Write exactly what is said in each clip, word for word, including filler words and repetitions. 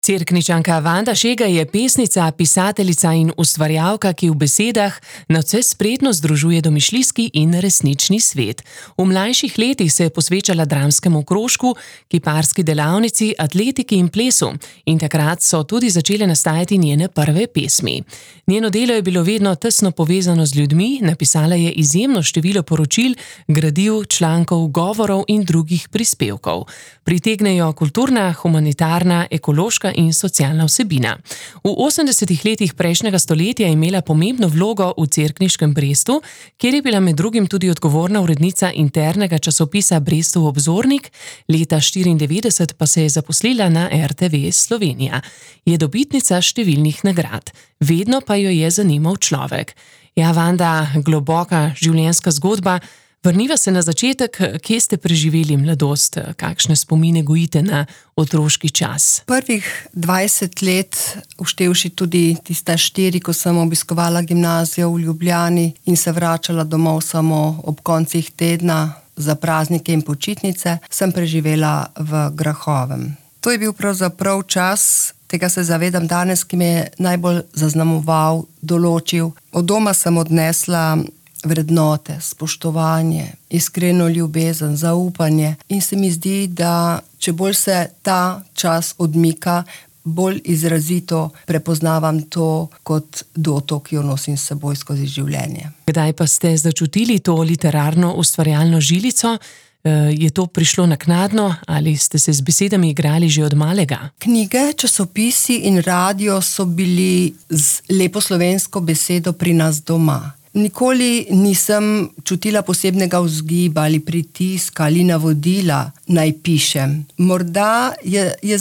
Cerkničanka Vanda Šega je pesnica, pisateljica in ustvarjalka, ki v besedah nadvse spretno združuje domišljijski in resnični svet. V mlajših letih se je posvečala dramskemu krožku, kiparski delavnici, atletiki in plesu in takrat so tudi začele nastajati njene prve pesmi. Njeno delo je bilo vedno tesno povezano z ljudmi, napisala je izjemno število poročil, gradiv, člankov, govorov in drugih prispevkov. Pritegnejo kulturna, humanitarna, ekološka in socialna vsebina. V osemdesetih letih prejšnjega stoletja je imela pomembno vlogo v cerkniškem Brestu, kjer je bila med drugim tudi odgovorna urednica internega časopisa Brestov obzornik, leta štiriindevetdeset pa se je zaposlila na er te ve Slovenija. Je dobitnica številnih nagrad. Vedno pa jo je zanimal človek. Ja, Vanda, globoka življenjska zgodba. Vrniva se na začetek, kje ste preživeli mladost, kakšne spomine gojite na otroški čas? Prvih dvajset let, uštevši tudi tista štiri, ko sem obiskovala gimnazijo v Ljubljani in se vračala domov samo ob koncih tedna za praznike in počitnice, sem preživela v Grahovem. To je bil pravzaprav čas, tega se zavedam danes, ki me je najbolj zaznamoval, določil. Od doma sem odnesla vrednote, spoštovanje, iskreno ljubezen, zaupanje in se mi zdi, da če bolj se ta čas odmika, bolj izrazito prepoznavam to kot doto, ki jo nosim s seboj skozi življenje. Kdaj pa ste začutili to literarno ustvarjalno žilico? Je to prišlo naknadno ali ste se z besedami igrali že od malega? Knjige, časopisi in radio so bili z lepo slovensko besedo pri nas doma. Nikoli nisem čutila posebnega vzgiba ali pritiska ali navodila naj pišem. Morda je, je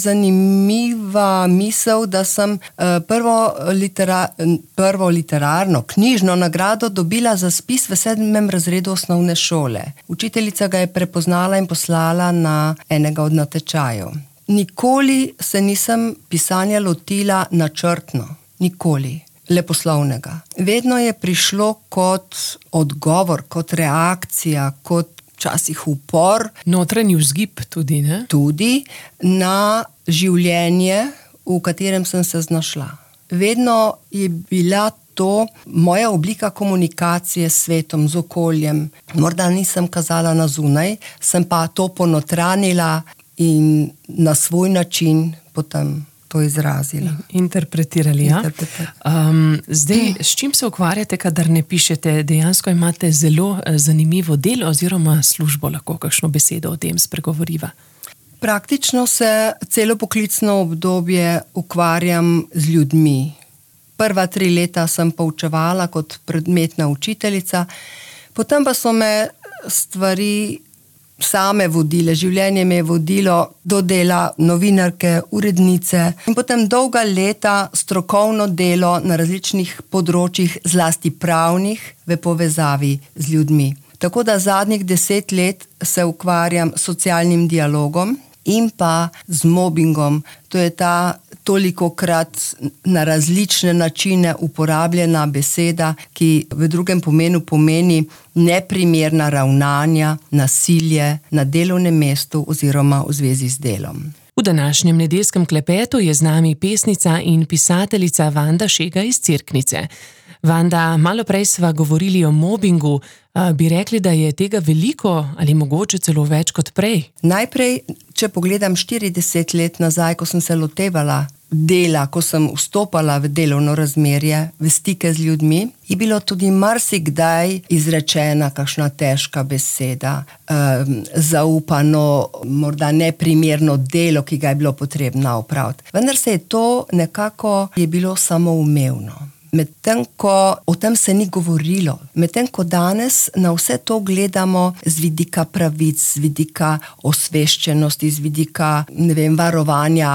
zanimiva misel, da sem uh, prvo, litera, prvo literarno, knjižno nagrado dobila za spis v sedmem razredu osnovne šole. Učiteljica ga je prepoznala in poslala na enega od natečajev. Nikoli se nisem pisanja lotila načrtno. Nikoli. Leposlovnega. Vedno je prišlo kot odgovor, kot reakcija, kot včasih upor. Notranji vzgib tudi, ne? Tudi na življenje, v katerem sem se znašla. Vedno je bila to moja oblika komunikacije s svetom, z okoljem. Morda nisem kazala na zunaj, sem pa to ponotranila in na svoj način potem to izrazila. Interpretirali, ja? Um, zdaj, s čim se ukvarjate, kadar ne pišete? Dejansko imate zelo zanimivo delo oziroma službo, lahko kakšno besedo o tem spregovoriva. Praktično se celo poklicno obdobje ukvarjam z ljudmi. Prva tri leta sem poučevala kot predmetna učiteljica, potem pa so me stvari same vodile, življenje me je vodilo do dela novinarke, urednice in potem dolga leta strokovno delo na različnih področjih, zlasti pravnih, v povezavi z ljudmi. Tako da zadnjih deset let se ukvarjam s socialnim dialogom in pa z mobingom. To je ta tolikokrat na različne načine uporabljena beseda, ki v drugem pomenu pomeni neprimerna ravnanja, nasilje na delovnem mestu oziroma v zvezi z delom. V današnjem nedeljskem klepetu je z nami pesnica in pisateljica Vanda Šega iz Cerknice. Vanda, malo prej sva govorili o mobingu. Bi rekli, da je tega veliko ali mogoče celo več kot prej? Najprej, če pogledam štirideset let nazaj, ko sem se lotevala dela, ko sem vstopala v delovno razmerje, v stike z ljudmi, je bilo tudi marsikdaj izrečena kakšna težka beseda, um, zaupano, morda neprimerno delo, ki ga je bilo potrebno opraviti. Vendar se je to nekako je bilo samoumevno. Medtem ko o tem se ni govorilo, medtem ko danes na vse to gledamo z vidika pravic, z vidika osveščenosti, z vidika, ne vem, varovanja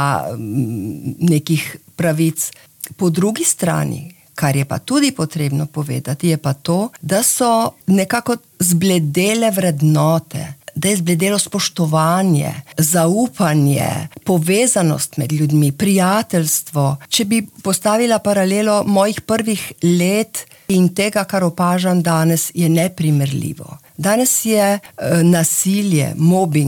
nekih pravic. Po drugi strani, kar je pa tudi potrebno povedati, je pa to, da so nekako zbledele vrednote, da je zbledelo spoštovanje, zaupanje, povezanost med ljudmi, prijateljstvo. Če bi postavila paralelo mojih prvih let in tega, kar opažam danes, je neprimerljivo. Danes je uh, nasilje, mobbing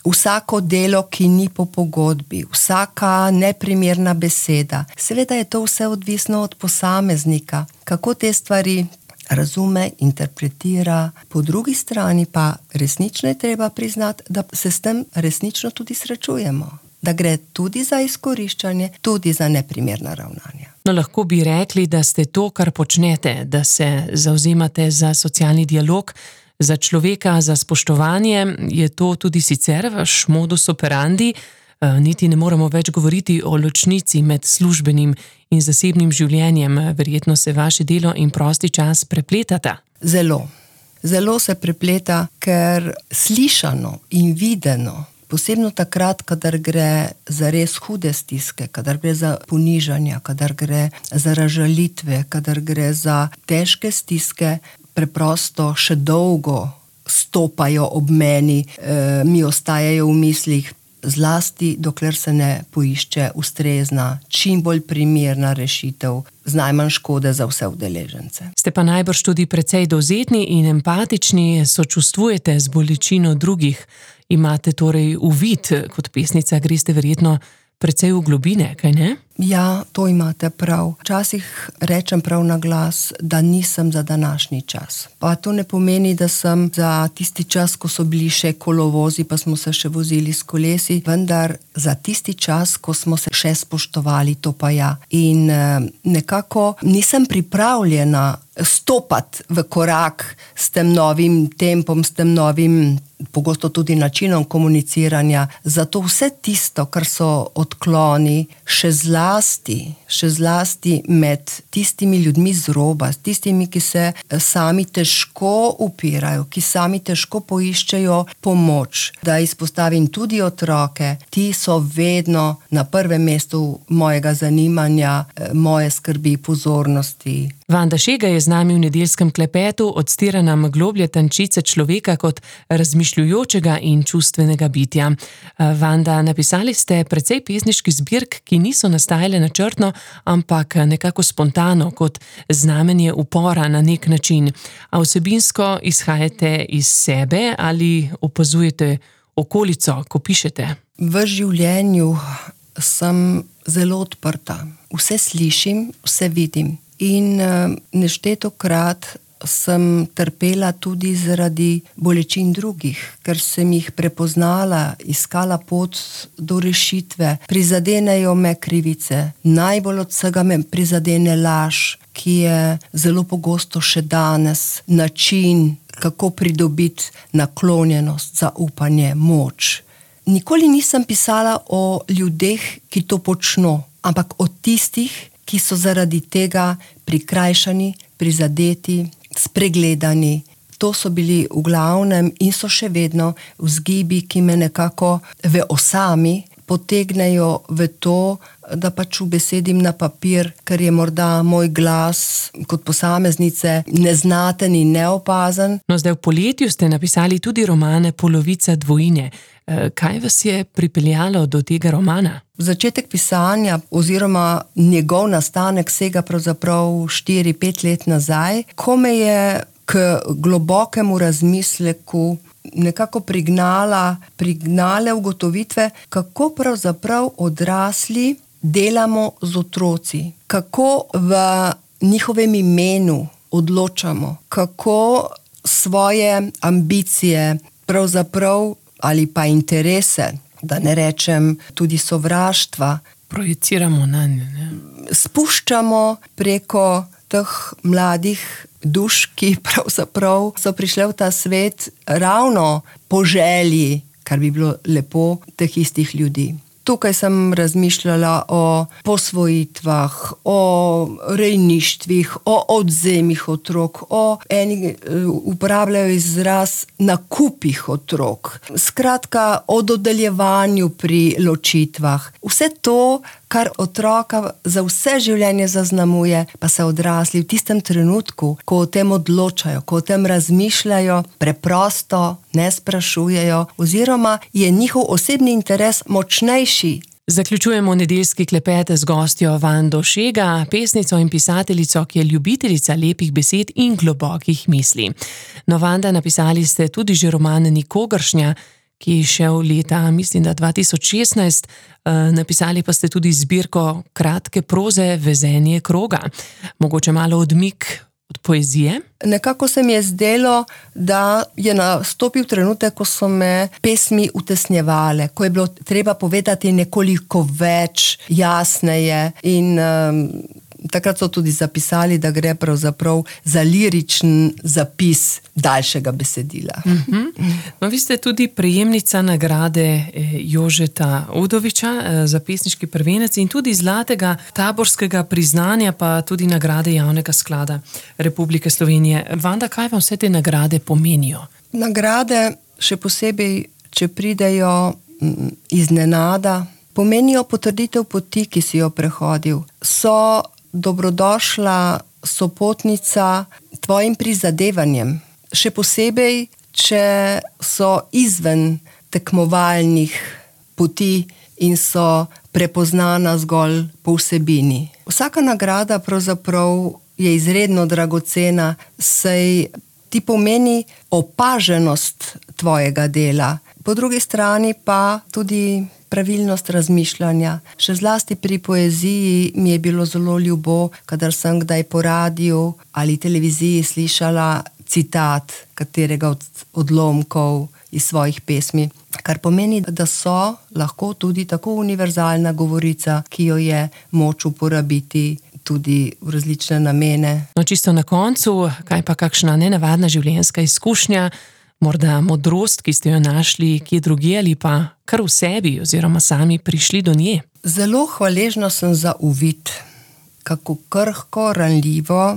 vsako delo, ki ni po pogodbi, vsaka neprimerna beseda. Seveda je to vse odvisno od posameznika, kako te stvari razume, interpretira. Po drugi strani pa resnično je treba priznati, da se s tem resnično tudi srečujemo. Da gre tudi za izkoriščanje, tudi za neprimerna ravnanja. No, lahko bi rekli, da ste to, kar počnete, da se zavzemate za socialni dialog, za človeka, za spoštovanje, je to tudi sicer vaš modus operandi. Niti ne moramo več govoriti o ločnici med službenim in zasebnim življenjem. Verjetno se vaše delo in prosti čas prepletata. Zelo. Zelo se prepleta, ker slišano in videno, posebno takrat, kadar gre za res hude stiske, kadar gre za ponižanja, kadar gre za razžalitve, kadar gre za težke stiske, preprosto še dolgo stopajo ob meni, e, mi ostajajo v mislih, zlasti dokler se ne poišče ustrezna, čim bolj primerna rešitev z najmanj škode za vse udeležence. Ste pa najbrž tudi precej dovzetni in empatični, sočustvujete z bolečino drugih. Imate torej uvid, kot pesnica greste verjetno precej v globine, kaj ne? Ja, to imate prav. Včasih rečem prav na glas, da nisem za današnji čas. Pa to ne pomeni, da sem za tisti čas, ko so bili še kolovozi, pa smo se še vozili s kolesi, vendar za tisti čas, ko smo se še spoštovali, to pa ja. In nekako nisem pripravljena stopati v korak s tem novim tempom, s tem novim, pogosto tudi načinom komuniciranja. Zato vse tisto, kar so odkloni, še zlasti, še zlasti med tistimi ljudmi z roba, tistimi, ki se sami težko upirajo, ki sami težko poiščejo pomoč, da izpostavim tudi otroke, ti so vedno na prvem mestu mojega zanimanja, moje skrbi, pozornosti. Vanda Šega je z nami v nedeljskem klepetu, odstira nam globlje tančice človeka kot razmišljujočega in čustvenega bitja. Vanda, napisali ste precej pesniških zbirk, ki niso nastajale načrtno, ampak nekako spontano, kot znamenje upora na nek način. A vsebinsko izhajate iz sebe ali opazujete okolico, ko pišete? V življenju sem zelo odprta. Vse slišim, vse vidim. In neštetokrat sem trpela tudi zaradi bolečin drugih, ker sem jih prepoznala, iskala pot do rešitve. Prizadenejo me krivice. Najbolj od vsega me prizadene laž, ki je zelo pogosto še danes način, kako pridobiti naklonjenost, zaupanje, moč. Nikoli nisem pisala o ljudeh, ki to počno, ampak o tistih, ki so zaradi tega prikrajšani, prizadeti, spregledani. To so bili v glavnem in so še vedno vzgibi, ki me nekako v osami potegnejo v to, da pač ubesedim na papir, ker je morda moj glas kot posameznice neznaten in neopazen. No, zdaj v poletju ste napisali tudi romane Polovica dvojine. Kaj vas je pripeljalo do tega romana? Začetek pisanja oziroma njegov nastanek sega pravzaprav štiri pet let nazaj, ko me je k globokemu razmisleku nekako prignala, prignale ugotovitve, kako pravzaprav odrasli delamo z otroci, kako v njihovem imenu odločamo, kako svoje ambicije pravzaprav ali pa interese, da ne rečem tudi sovraštva, projiciramo na nje, ne? Spuščamo preko teh mladih duš, ki pravzaprav so prišle v ta svet ravno po želji, kar bi bilo lepo, teh istih ljudi. Tukaj sem razmišljala o posvojitvah, o rejništvih, o odvzemih otrok, o eni uporabljajo izraz nakupih otrok. Skratka, o dodeljevanju pri ločitvah. Vse to, kar otroka za vse življenje zaznamuje, pa se odrasli v tistem trenutku, ko o tem odločajo, ko o tem razmišljajo, preprosto ne sprašujejo, oziroma je njihov osebni interes močnejši. Zaključujemo nedeljski klepet z gostjo Vando Šega, pesnico in pisateljico, ki je ljubiteljica lepih besed in globokih misli. No, Vanda, napisali ste tudi že roman Nikogršnja, ki je šel leta, mislim, da dva tisoč šestnajst. Napisali pa ste tudi zbirko kratke proze Vezenje kroga. Mogoče malo odmik od poezije? Nekako se mi je zdelo, da je nastopil trenutek, ko so me pesmi utesnjevale, ko je bilo treba povedati nekoliko več, jasneje in um, takrat so tudi zapisali, da gre pravzaprav za liričen zapis daljšega besedila. Mm-hmm. No, vi ste tudi prejemnica nagrade Jožeta Udoviča za pesniški prvenec in tudi zlatega taborskega priznanja, pa tudi nagrade Javnega sklada Republike Slovenije. Vanda, kaj vam vse te nagrade pomenijo? Nagrade, še posebej, če pridejo iznenada, pomenijo potrditev poti, ki si jo prehodil. So dobrodošla sopotnica tvojim prizadevanjem. Še posebej, če so izven tekmovalnih poti in so prepoznana zgolj po vsebini. Vsaka nagrada pravzaprav je izredno dragocena, saj ti pomeni opaženost tvojega dela. Po drugi strani pa tudi pravilnost razmišljanja. Še zlasti pri poeziji mi je bilo zelo ljubo, kadar sem kdaj po radiju ali televiziji slišala citat katerega od odlomkov iz svojih pesmi, kar pomeni, da so lahko tudi tako univerzalna govorica, ki jo je moč uporabiti tudi v različne namene. No, čisto na koncu, kaj pa kakšna nenavadna življenjska izkušnja, morda modrost, ki ste jo našli kje drugje ali pa kar v sebi oziroma sami prišli do nje? Zelo hvaležna sem za uvid, kako krhko, ranljivo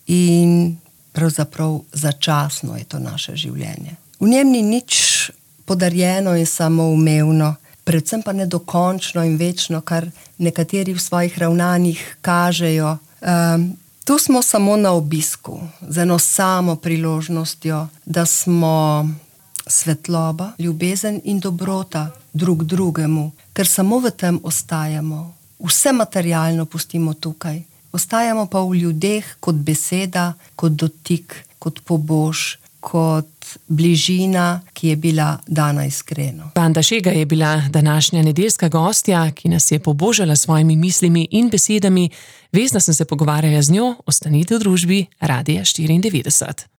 in pravzaprav začasno je to naše življenje. V njem ni nič podarjeno in samoumevno, predvsem pa nedokončno in večno, kar nekateri v svojih ravnanjih kažejo. Um, Tu smo samo na obisku, z eno samo priložnostjo, da smo svetloba, ljubezen in dobrota drug drugemu, ker samo v tem ostajamo. Vse materialno pustimo tukaj. Ostajamo pa v ljudeh kot beseda, kot dotik, kot pobož, kot bližina, ki je bila dana iskreno. Vanda Šega je bila današnja nedeljska gostja, ki nas je pobožala s svojimi mislimi in besedami. Vesna sem se pogovarjala z njo, ostanite v družbi Radia štiriindevetdeset.